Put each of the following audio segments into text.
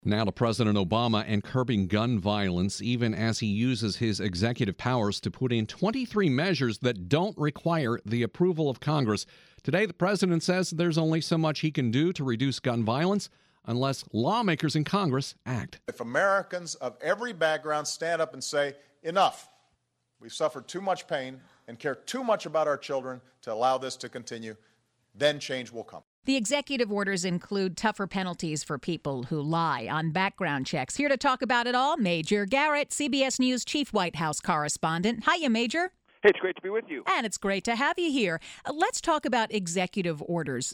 Now to President Obama and curbing gun violence, even as he uses his executive powers to put in 23 measures that don't require the approval of Congress. Today, the president says there's only so much he can do to reduce gun violence unless lawmakers in Congress act. If Americans of every background stand up and say, enough, we've suffered too much pain and care too much about our children to allow this to continue, then change will come. The executive orders include tougher penalties for people who lie on background checks. Here to talk about it all, Major Garrett, CBS News Chief White House Correspondent. Hiya, Major. Hey, it's great to be with you. And it's great to have you here. Let's talk about executive orders.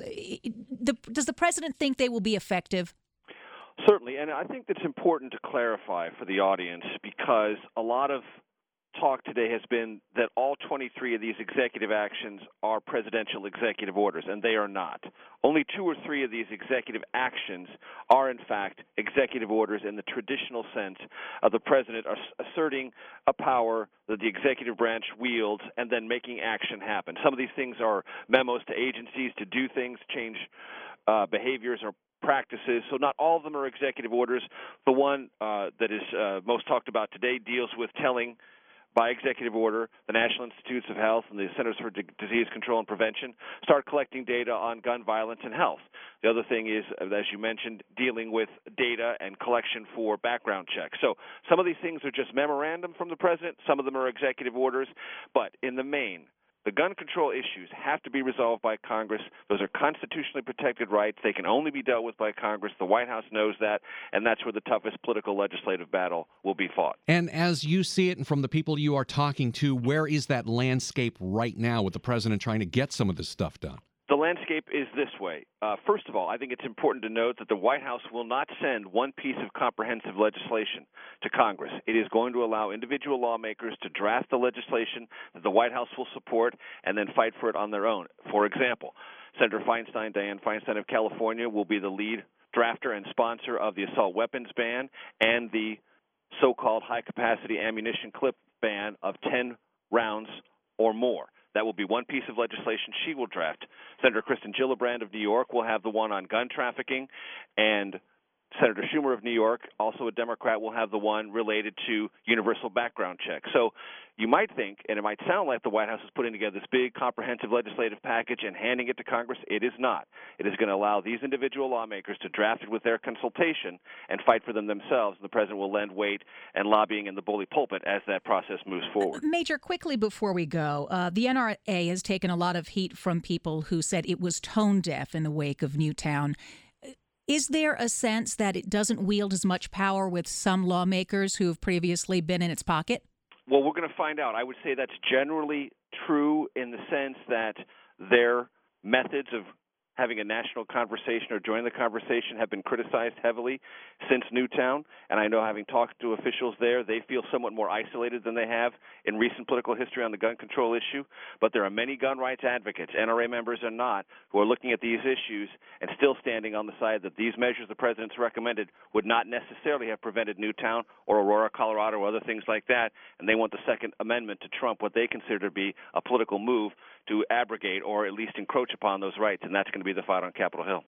Does the president think they will be effective? Certainly, and I think that's important to clarify for the audience because a lot of talk today has been that all 23 of these executive actions are presidential executive orders, and they are not. Only 2 or 3 of these executive actions are, in fact, executive orders in the traditional sense of the president asserting a power that the executive branch wields and then making action happen. Some of these things are memos to agencies to do things, change behaviors or practices. So not all of them are executive orders. The one that is most talked about today deals with telling by executive order, the National Institutes of Health and the Centers for Disease Control and Prevention start collecting data on gun violence and health. The other thing is, as you mentioned, dealing with data and collection for background checks. So some of these things are just memorandum from the president. Some of them are executive orders. But in the main, the gun control issues have to be resolved by Congress. Those are constitutionally protected rights. They can only be dealt with by Congress. The White House knows that, and that's where the toughest political legislative battle will be fought. And as you see it, and from the people you are talking to, where is that landscape right now with the president trying to get some of this stuff done? The landscape is this way. First of all, I think it's important to note that the White House will not send one piece of comprehensive legislation to Congress. It is going to allow individual lawmakers to draft the legislation that the White House will support and then fight for it on their own. For example, Senator Feinstein, Dianne Feinstein of California, will be the lead drafter and sponsor of the assault weapons ban and the so-called high-capacity ammunition clip ban of 10 rounds or more. That will be one piece of legislation she will draft. Senator Kristen Gillibrand of New York will have the one on gun trafficking, and Senator Schumer of New York, also a Democrat, will have the one related to universal background checks. So you might think, and it might sound like the White House is putting together this big comprehensive legislative package and handing it to Congress. It is not. It is going to allow these individual lawmakers to draft it with their consultation and fight for them themselves. The president will lend weight and lobbying in the bully pulpit as that process moves forward. Major, quickly before we go, the NRA has taken a lot of heat from people who said it was tone deaf in the wake of Newtown. Is there a sense that it doesn't wield as much power with some lawmakers who have previously been in its pocket? Well, we're going to find out. I would say that's generally true in the sense that their methods of having a national conversation or joining the conversation have been criticized heavily since Newtown. And I know, having talked to officials there, they feel somewhat more isolated than they have in recent political history on the gun control issue. But there are many gun rights advocates, NRA members or not, who are looking at these issues and still standing on the side that these measures the president's recommended would not necessarily have prevented Newtown or Aurora, Colorado, or other things like that. And they want the Second Amendment to trump what they consider to be a political move to abrogate or at least encroach upon those rights. And that's going to be the fight on Capitol Hill.